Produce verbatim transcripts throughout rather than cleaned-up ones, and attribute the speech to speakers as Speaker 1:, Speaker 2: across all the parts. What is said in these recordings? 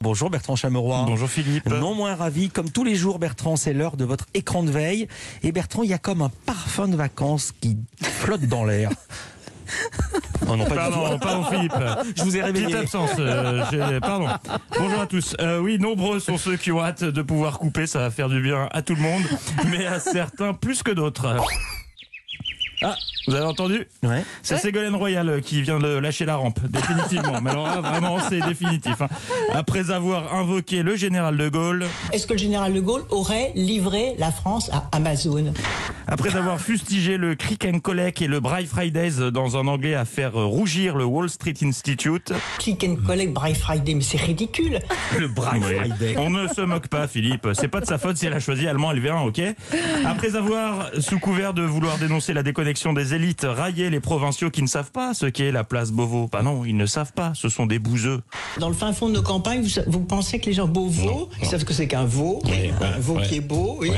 Speaker 1: Bonjour Bertrand Chameroy.
Speaker 2: Bonjour Philippe.
Speaker 1: Non moins ravi, comme tous les jours Bertrand, c'est l'heure de votre écran de veille. Et Bertrand, il y a comme un parfum de vacances qui flotte dans l'air. Oh non, pas
Speaker 2: Pardon,
Speaker 1: du tout.
Speaker 2: pardon Philippe.
Speaker 1: Je vous ai réveillé.
Speaker 2: Petite absence. Euh, j'ai- pardon. Bonjour à tous. Euh, oui, nombreux sont ceux qui ont hâte de pouvoir couper. Ça va faire du bien à tout le monde, mais à certains plus que d'autres. Ah, vous avez entendu ?
Speaker 1: Ouais.
Speaker 2: C'est Ségolène Royal qui vient de lâcher la rampe, définitivement. Mais alors là, vraiment, c'est définitif. hein. Après avoir invoqué le général de Gaulle,
Speaker 3: Est-ce que le général de Gaulle aurait livré la France à Amazon?
Speaker 2: après avoir fustigé le Click and Collect et le Black Fridays dans un anglais à faire rougir le Wall Street Institute,
Speaker 3: Click and collect, Black Friday, mais c'est ridicule.
Speaker 1: Le Black
Speaker 2: Oui.
Speaker 1: Friday.
Speaker 2: On ne se moque pas, Philippe. C'est pas de sa faute si elle a choisi allemand L V un, ok ? Après avoir, sous couvert de vouloir dénoncer la déconnexion des élites, raillé les provinciaux qui ne savent pas ce qu'est la place Beauvau. Bah non, ils ne savent pas. Ce sont des bouseux.
Speaker 3: Dans le fin fond de nos campagnes, vous, vous pensez que les gens Beauvau, ils savent ce que c'est qu'un veau, un veau qui est beau, oui.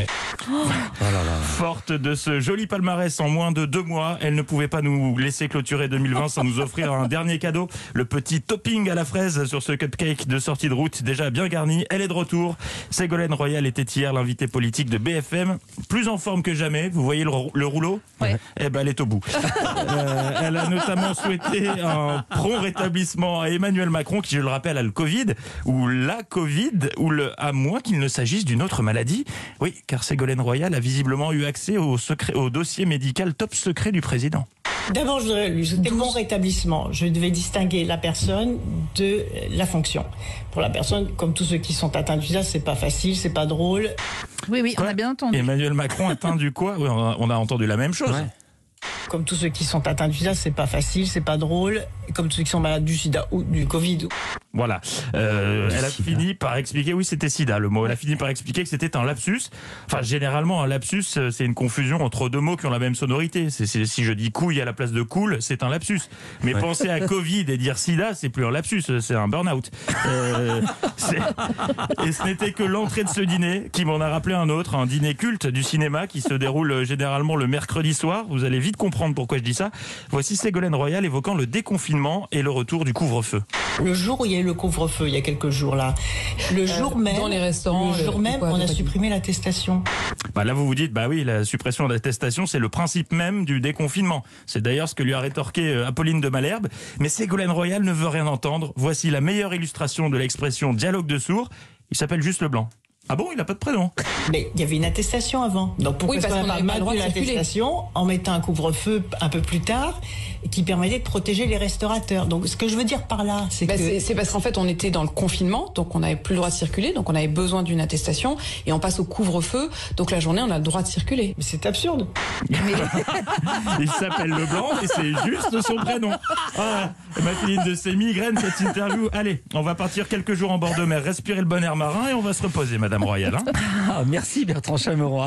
Speaker 2: Forte de ce joli palmarès en moins de deux mois, elle ne pouvait pas nous laisser clôturer deux mille vingt sans nous offrir un dernier cadeau. Le petit topping à la fraise sur ce cupcake de sortie de route déjà bien garni. Elle est de retour. Ségolène Royal était hier l'invitée politique de B F M. Plus en forme que jamais. Vous voyez le, rou- le rouleau ?
Speaker 4: Ouais.
Speaker 2: Eh ben, elle est au bout. Euh, elle a notamment souhaité un prompt rétablissement à Emmanuel Macron, qui, je le rappelle, a le Covid, ou la Covid, ou le, à moins qu'il ne s'agisse d'une autre maladie. Oui, car Ségolène Royal a visiblement eu accès au, secret, au dossier médical top secret du président.
Speaker 3: D'abord, je voudrais lui souhaiter bon rétablissement. Je devais distinguer la personne de la fonction. Pour la personne, comme tous ceux qui sont atteints du sida, c'est pas facile, c'est pas drôle.
Speaker 4: Oui, oui, on
Speaker 2: Quoi
Speaker 4: a bien entendu.
Speaker 2: Emmanuel Macron atteint du quoi ? Oui, on a, on a entendu la même chose.
Speaker 1: Ouais.
Speaker 3: Comme tous ceux qui sont atteints du sida, c'est pas facile, c'est pas drôle. Et comme tous ceux qui sont malades du sida ou du Covid.
Speaker 2: Voilà. Euh,
Speaker 1: Du
Speaker 2: elle a
Speaker 1: sida.
Speaker 2: fini par expliquer, oui, c'était sida le mot. Elle a fini par expliquer que c'était un lapsus. Enfin, généralement, un lapsus, euh, c'est une confusion entre deux mots qui ont la même sonorité. C'est, c'est- si je dis couille à la place de cool, c'est un lapsus. Mais penser à Covid et dire sida, c'est plus un lapsus, c'est un burn-out. Euh, c'est- et ce n'était que l'entrée de ce dîner qui m'en a rappelé un autre, un dîner culte du cinéma qui se déroule euh, généralement le mercredi soir. Vous allez vite comprendre pourquoi je dis ça. Voici Ségolène Royal évoquant le déconfinement et le retour du couvre-feu.
Speaker 3: Le jour où il y a eu le couvre-feu, il y a quelques jours là, le jour même,
Speaker 4: dans les restaurants,
Speaker 3: le jour
Speaker 4: le-
Speaker 3: même,
Speaker 4: quoi,
Speaker 3: on
Speaker 4: j'ai
Speaker 3: a
Speaker 4: pas dit.
Speaker 3: supprimé l'attestation.
Speaker 2: Bah là, vous vous dites, bah oui, la suppression d'attestation, c'est le principe même du déconfinement. C'est d'ailleurs ce que lui a rétorqué euh, Apolline de Malherbe. Mais Ségolène Royal ne veut rien entendre. Voici la meilleure illustration de l'expression dialogue de sourds. Il s'appelle Juste Leblanc. Ah bon, il n'a pas de prénom.
Speaker 3: Mais il y avait une attestation avant. Donc pourquoi
Speaker 4: Oui, parce
Speaker 3: est-ce
Speaker 4: qu'on
Speaker 3: qu'on a
Speaker 4: n'avait pas le droit
Speaker 3: maintenu
Speaker 4: de circuler.
Speaker 3: l'attestation en mettant un couvre-feu un peu plus tard qui permettait de protéger les restaurateurs. Donc ce que je veux dire par là, c'est
Speaker 5: Bah,
Speaker 3: que
Speaker 5: c'est c'est parce qu'en fait on était dans le confinement, donc on n'avait plus le droit de circuler, donc on avait besoin d'une attestation, et on passe au couvre-feu, donc la journée on a le droit de circuler.
Speaker 3: mais c'est absurde.
Speaker 2: Il s'appelle Leblanc et c'est juste son prénom. Ah, Mathilde de ses migraines, cette interview. Allez, on va partir quelques jours en bord de mer, respirer le bon air marin et on va se reposer, Madame Royal. Hein.
Speaker 1: Ah, merci Bertrand Chameroy.